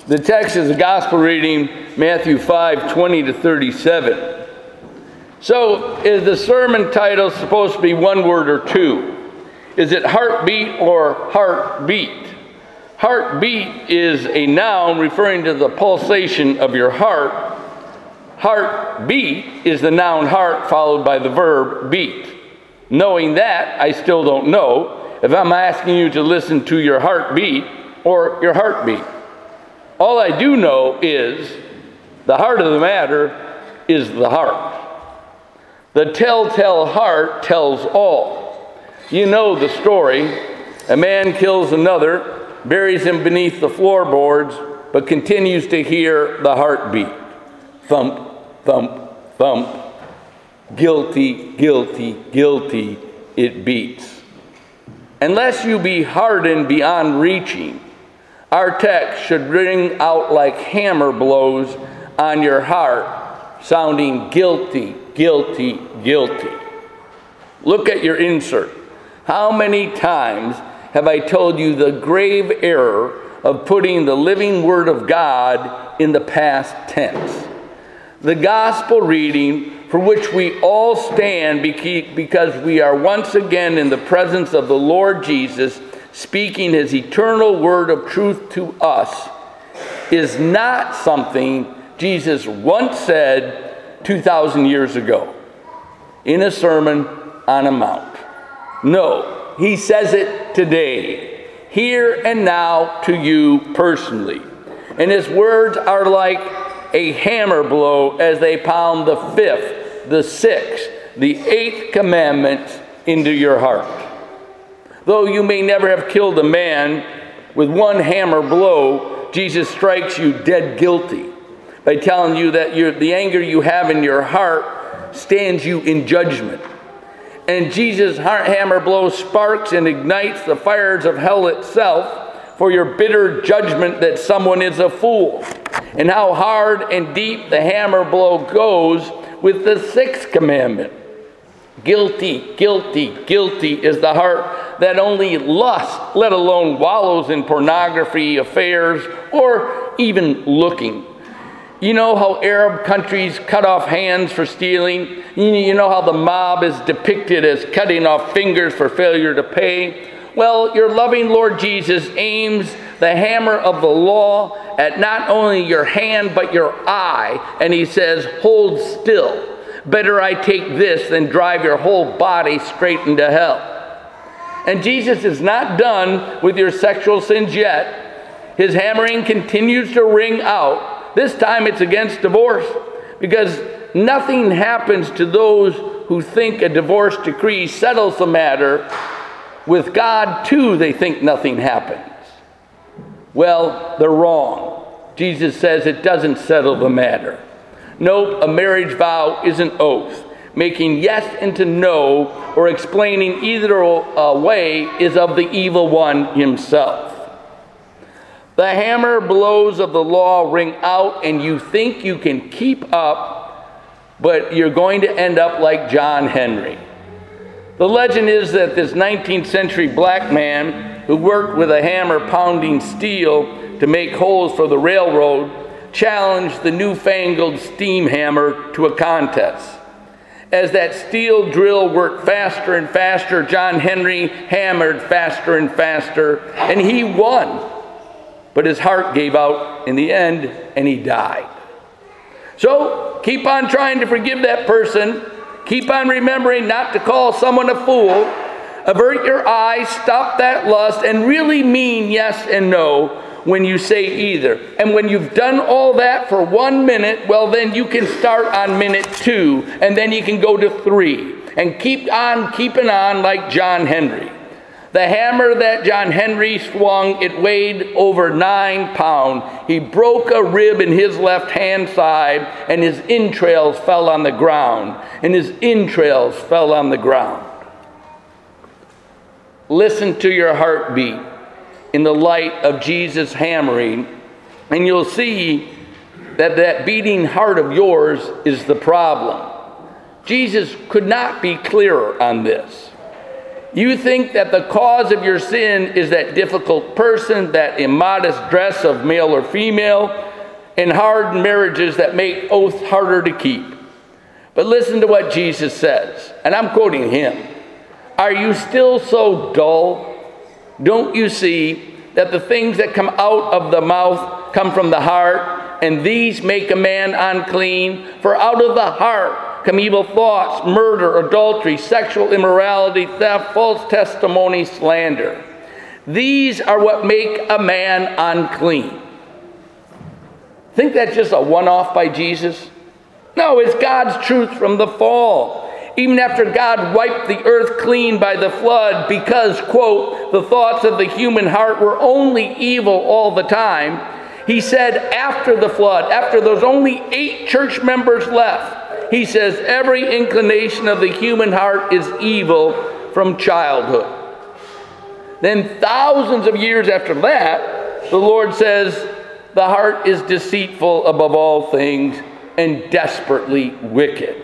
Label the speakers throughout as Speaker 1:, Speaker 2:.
Speaker 1: The text is the gospel reading, Matthew 5:20 to 37. So, is the sermon title supposed to be one word or two? Is it heartbeat or heartbeat? Heartbeat is a noun referring to the pulsation of your heart. Heartbeat is the noun heart followed by the verb beat. Knowing that, I still don't know if I'm asking you to listen to your heartbeat or your heartbeat. All I do know is the heart of the matter is the heart. The telltale heart tells all. You know the story. A man kills another, buries him beneath the floorboards, but continues to hear the heartbeat. Thump, thump, thump. Guilty, guilty, guilty, it beats. Unless you be hardened beyond reaching, our text should ring out like hammer blows on your heart, sounding guilty, guilty, guilty. Look at your insert. How many times have I told you the grave error of putting the living Word of God in the past tense? The gospel reading for which we all stand because we are once again in the presence of the Lord Jesus, speaking his eternal word of truth to us, is not something Jesus once said 2,000 years ago in a sermon on a mount. No, he says it today, here and now to you personally. And his words are like a hammer blow as they pound the fifth, the sixth, the eighth commandments into your heart. Though you may never have killed a man, with one hammer blow, Jesus strikes you dead guilty by telling you that the anger you have in your heart stands you in judgment. And Jesus' hammer blow sparks and ignites the fires of hell itself for your bitter judgment that someone is a fool. And how hard and deep the hammer blow goes with the sixth commandment. Guilty, guilty, guilty is the heart that only lusts, let alone wallows in pornography, affairs, or even looking. You know how Arab countries cut off hands for stealing? You know how the mob is depicted as cutting off fingers for failure to pay? Well, your loving Lord Jesus aims the hammer of the law at not only your hand but your eye, and he says, hold still. Better I take this than drive your whole body straight into hell. And Jesus is not done with your sexual sins yet. His hammering continues to ring out. This time it's against divorce, because nothing happens to those who think a divorce decree settles the matter. With God, too, they think nothing happens. Well, they're wrong. Jesus says it doesn't settle the matter. Nope, a marriage vow is an oath. Making yes into no or explaining either way is of the evil one himself. The hammer blows of the law ring out and you think you can keep up, but you're going to end up like John Henry. The legend is that this 19th century black man who worked with a hammer pounding steel to make holes for the railroad challenged the newfangled steam hammer to a contest. As that steel drill worked faster and faster, John Henry hammered faster and faster, and he won. But his heart gave out in the end, and he died. So keep on trying to forgive that person. Keep on remembering not to call someone a fool. Avert your eyes, stop that lust, and really mean yes and no when you say either. And when you've done all that for 1 minute, well, then you can start on minute 2, and then you can go to 3, and keep on keeping on like John Henry. The hammer that John Henry swung, it weighed over 9 pounds. He broke a rib in his left hand side, and his entrails fell on the ground. And his entrails fell on the ground. Listen to your heartbeat in the light of Jesus' hammering, and you'll see that that beating heart of yours is the problem. Jesus could not be clearer on this. You think that the cause of your sin is that difficult person, that immodest dress of male or female, and hard marriages that make oaths harder to keep. But listen to what Jesus says, and I'm quoting him. Are you still so dull? Don't you see that the things that come out of the mouth come from the heart, and these make a man unclean? For out of the heart come evil thoughts, murder, adultery, sexual immorality, theft, false testimony, slander. These are what make a man unclean. Think that's just a one-off by Jesus? No, it's God's truth from the fall. Even after God wiped the earth clean by the flood because, quote, the thoughts of the human heart were only evil all the time, he said after the flood, after those only 8 church members left, he says every inclination of the human heart is evil from childhood. Then thousands of years after that, the Lord says the heart is deceitful above all things and desperately wicked.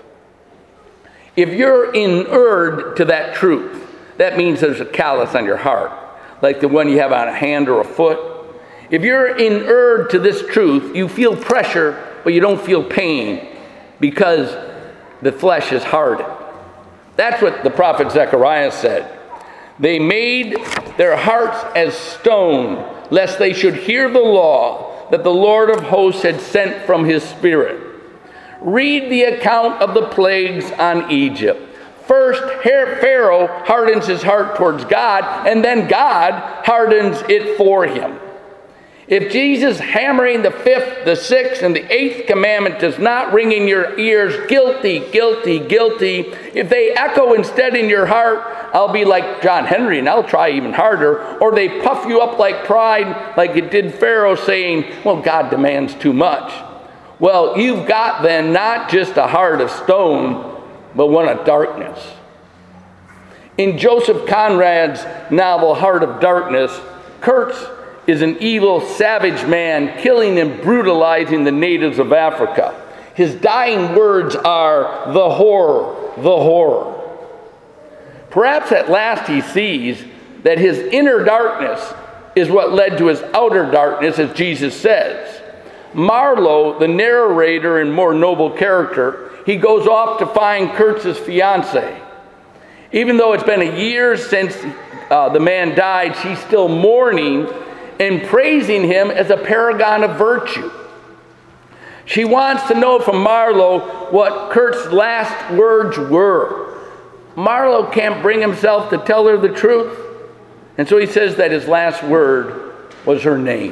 Speaker 1: If you're inured to that truth, that means there's a callus on your heart, like the one you have on a hand or a foot. If you're inured to this truth, you feel pressure, but you don't feel pain because the flesh is hardened. That's what the prophet Zechariah said. They made their hearts as stone, lest they should hear the law that the Lord of hosts had sent from his Spirit. Read the account of the plagues on Egypt. First, Pharaoh hardens his heart towards God, and then God hardens it for him. If Jesus hammering the 5th, the 6th, and the 8th commandment does not ring in your ears, guilty, guilty, guilty, if they echo instead in your heart, I'll be like John Henry and I'll try even harder, or they puff you up like pride, like it did Pharaoh, saying, well, God demands too much. Well, you've got then not just a heart of stone, but one of darkness. In Joseph Conrad's novel, Heart of Darkness, Kurtz is an evil, savage man killing and brutalizing the natives of Africa. His dying words are, the horror, the horror. Perhaps at last he sees that his inner darkness is what led to his outer darkness, as Jesus says. Marlowe, the narrator and more noble character, he goes off to find Kurtz's fiancée. Even though it's been a year since the man died, she's still mourning and praising him as a paragon of virtue. She wants to know from Marlowe what Kurtz's last words were. Marlowe can't bring himself to tell her the truth, and so he says that his last word was her name.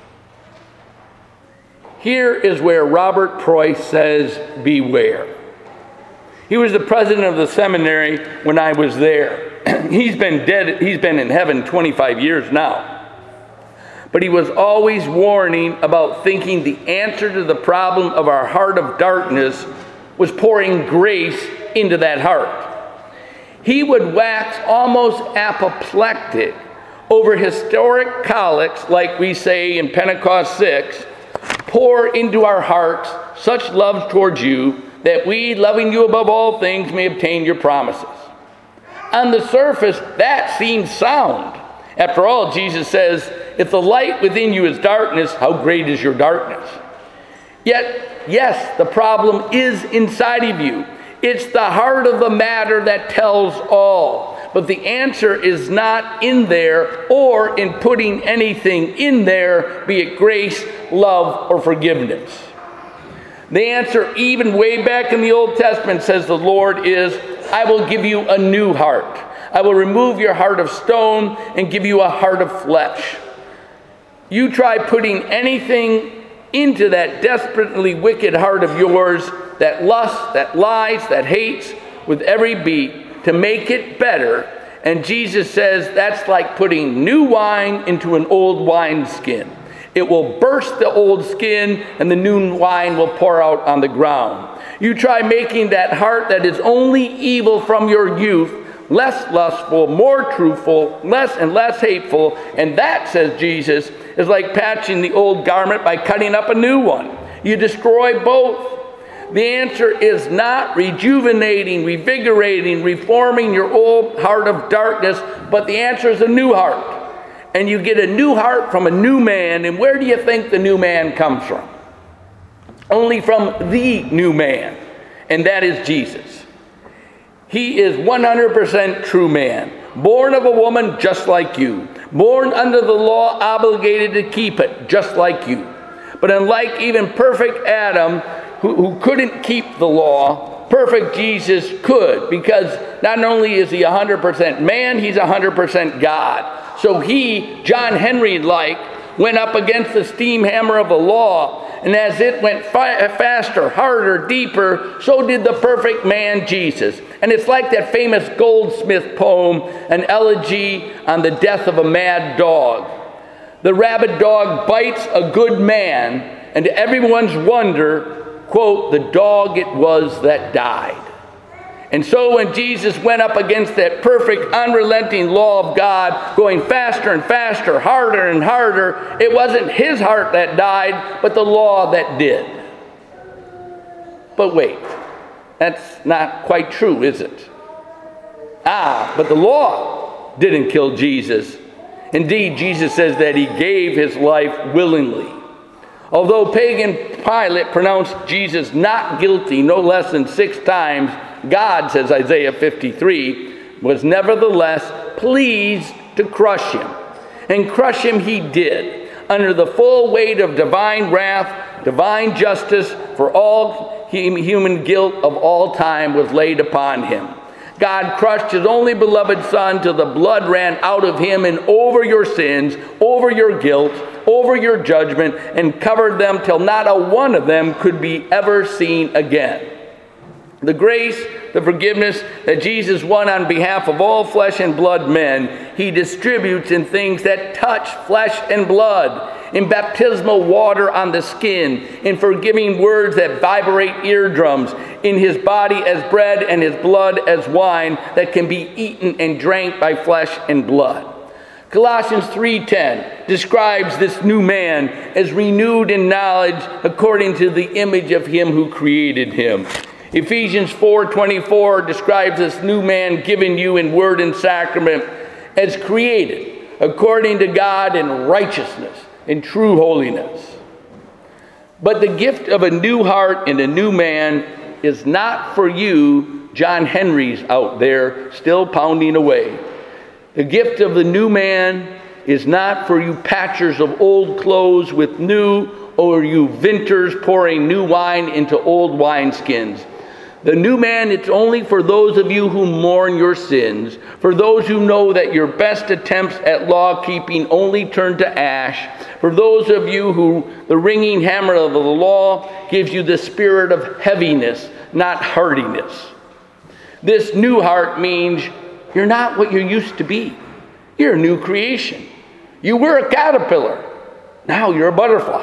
Speaker 1: Here is where Robert Preuss says, beware. He was the president of the seminary when I was there. He's been dead, he's been in heaven 25 years now. But he was always warning about thinking the answer to the problem of our heart of darkness was pouring grace into that heart. He would wax almost apoplectic over historic colics, like we say in Pentecost 6, pour into our hearts such love towards you that we, loving you above all things, may obtain your promises. On the surface, that seems sound. After all, Jesus says, if the light within you is darkness, how great is your darkness? Yet, yes, the problem is inside of you. It's the heart of the matter that tells all. But the answer is not in there or in putting anything in there, be it grace, love, or forgiveness. The answer, even way back in the Old Testament, says the Lord is, I will give you a new heart. I will remove your heart of stone and give you a heart of flesh. You try putting anything into that desperately wicked heart of yours, that lusts, that lies, that hates, with every beat, to make it better. And Jesus says that's like putting new wine into an old wineskin. It will burst the old skin and the new wine will pour out on the ground. You try making that heart that is only evil from your youth less lustful, more truthful, less and less hateful, and that, says Jesus, is like patching the old garment by cutting up a new one. You destroy both. The answer is not rejuvenating, revigorating, reforming your old heart of darkness, but the answer is a new heart. And you get a new heart from a new man, and where do you think the new man comes from? Only from the new man, and that is Jesus. He is 100% true man, born of a woman just like you, born under the law, obligated to keep it just like you. But unlike even perfect Adam, who couldn't keep the law, perfect Jesus could, because not only is he 100% man, he's 100% God. So he, John Henry went up against the steam hammer of the law, and as it went faster, harder, deeper, so did the perfect man Jesus. And it's like that famous Goldsmith poem, an elegy on the death of a mad dog. The rabid dog bites a good man, and to everyone's wonder, quote, the dog it was that died. And so when Jesus went up against that perfect, unrelenting law of God, going faster and faster, harder and harder, it wasn't his heart that died, but the law that did. But wait, that's not quite true, is it? But the law didn't kill Jesus. Indeed, Jesus says that he gave his life willingly. Although pagan Pilate pronounced Jesus not guilty no less than 6 times, God, says Isaiah 53, was nevertheless pleased to crush him. And crush him he did, under the full weight of divine wrath, divine justice for all human guilt of all time was laid upon him. God crushed his only beloved Son till the blood ran out of him and over your sins, over your guilt, over your judgment, and covered them till not a one of them could be ever seen again. The grace, the forgiveness that Jesus won on behalf of all flesh and blood men, he distributes in things that touch flesh and blood, in baptismal water on the skin, in forgiving words that vibrate eardrums, in his body as bread and his blood as wine that can be eaten and drank by flesh and blood. Colossians 3:10 describes this new man as renewed in knowledge according to the image of him who created him. Ephesians 4:24 describes this new man given you in word and sacrament as created according to God in righteousness, in true holiness. But the gift of a new heart and a new man is not for you, John Henrys out there still pounding away. The gift of the new man is not for you patchers of old clothes with new, or you vintners pouring new wine into old wineskins. The new man, it's only for those of you who mourn your sins, for those who know that your best attempts at law-keeping only turn to ash, for those of you who the ringing hammer of the law gives you the spirit of heaviness, not hardiness. This new heart means you're not what you used to be. You're a new creation. You were a caterpillar. Now you're a butterfly.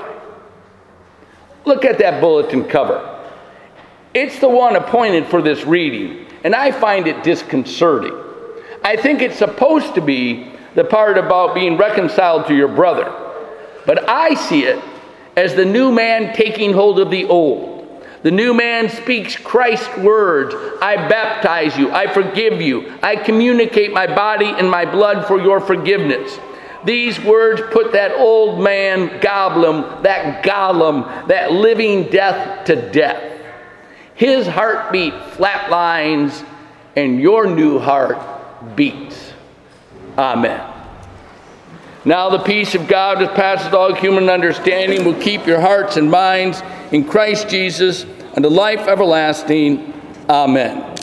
Speaker 1: Look at that bulletin cover. It's the one appointed for this reading, and I find it disconcerting. I think it's supposed to be the part about being reconciled to your brother, but I see it as the new man taking hold of the old. The new man speaks Christ's words. I baptize you, I forgive you, I communicate my body and my blood for your forgiveness. These words put that old man Gollum, that living death to death. His heartbeat flatlines and your new heart beats. Amen. Now the peace of God that passes all human understanding will keep your hearts and minds in Christ Jesus unto life everlasting. Amen.